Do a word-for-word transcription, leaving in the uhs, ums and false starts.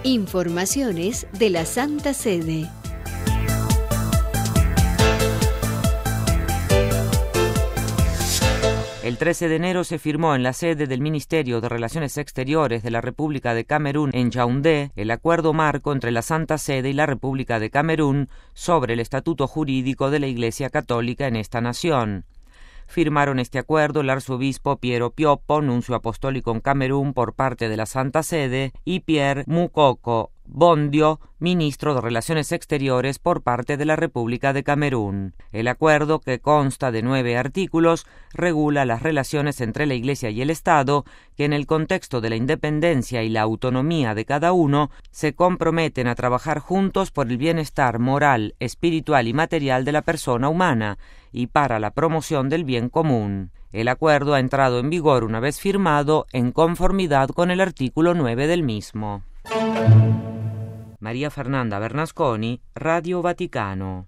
Informaciones de la Santa Sede. El trece de enero se firmó en la sede del Ministerio de Relaciones Exteriores de la República de Camerún en Yaoundé el acuerdo marco entre la Santa Sede y la República de Camerún sobre el estatuto jurídico de la Iglesia Católica en esta nación. Firmaron este acuerdo el arzobispo Piero Piopo, nuncio apostólico en Camerún por parte de la Santa Sede, y Pierre Mukoko Bondio, ministro de Relaciones Exteriores por parte de la República de Camerún. El acuerdo, que consta de nueve artículos, regula las relaciones entre la Iglesia y el Estado, que en el contexto de la independencia y la autonomía de cada uno, se comprometen a trabajar juntos por el bienestar moral, espiritual y material de la persona humana, y para la promoción del bien común. El acuerdo ha entrado en vigor una vez firmado, en conformidad con el artículo nueve del mismo. María Fernanda Bernasconi, Radio Vaticano.